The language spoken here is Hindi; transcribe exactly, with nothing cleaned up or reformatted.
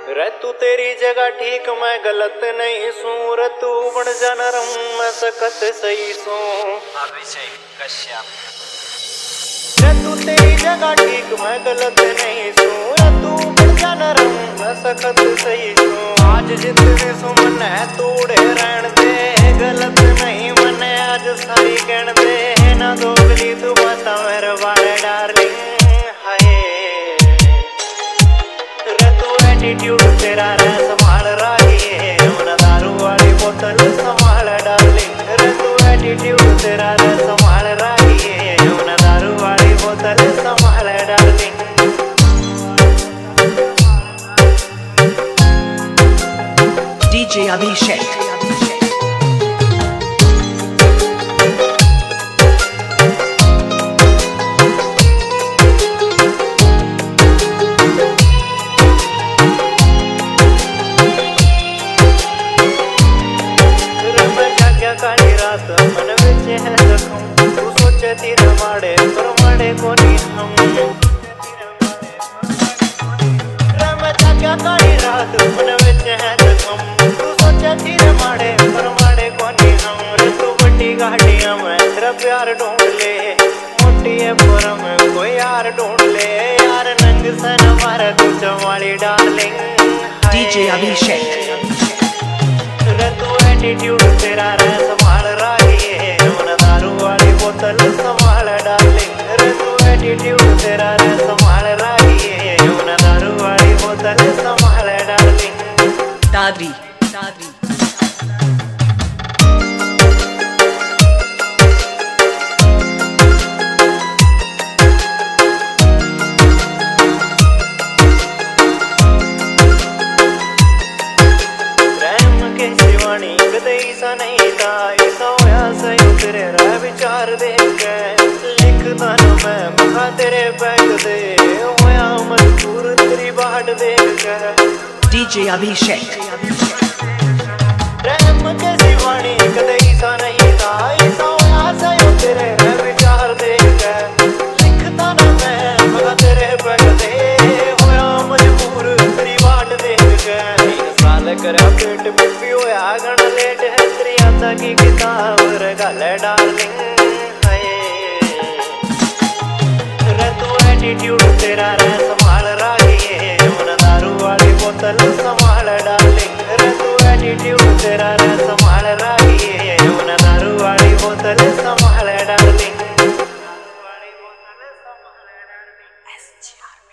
रे तू तेरी जगह ठीक मैं गलत नहीं सू रे तू बन जा नरम मैं सखत सही सू अभिषेक कश्यप। रे तू तेरी जगह ठीक मैं गलत नहीं सू रे तू बन जा नरम मैं सखत सही सू आज जितने सू मने तोड़े रहन दे गलत नहीं मने आज सारी कहन दे ना दोगली तू बता मेरे वाले डार्लिंग एटीट्यूड तेरा रे संभाल रही है ना दारू वाली बोतल संभाल डार्लिंग रे तू एटीट्यूड तेरा रे संभाल रही है ना दारू वाली बोतल संभाल डार्लिंग। डीजे अभिषेक काली रात मन विच है जखम तू सोचे तीर माड़े पर माड़े कोनी हम रम थका काली रात मन विच है जखम तू सोचे तीर माड़े पर माड़े कोनी हम रे तू बड़ी गाड़ियां में तेरा प्यार ढूंढ ले मोटी है पर में कोई यार ढूंढ ले यार नंग सन मारा तू चवाली डार्लिंग। डीजे अभिषेक रे तू एटीट्यूड तेरा रे संभाल रही है ना दारू वाली बोतल संभाल डार्लिंग रे तू एटीट्यूड तेरा रे संभाल रही है ना दारू वाली बोतल संभाल डार्लिंग। दादरी दादरी ऐसा नहीं था ऐसा होया सही तेरे राह विचार देख के लिखता न मैं मखा तेरे बैग दे होया मजबूर तेरी बाट देख के। डीजे अभिषेक प्रेम के सिवानी कदे ऐसा नहीं था ऐसा होया सही तेरे राह विचार देख के लिखता न मैं मखा तेरे बैग दे होया मजबूर तेरी बाट देख के। तीन साल करा पेट में भी होया गण लेट है त्रियाता की किताब गल डार्लिंग रे तू एटीट्यूड तेरा रे संभाल रही है ना दारू वाली बोतल संभाल डार्लिंग रे तू एटीट्यूड तेरा रे संभाल रही है ना दारू वाली बोतल संभाल डार्लिंग।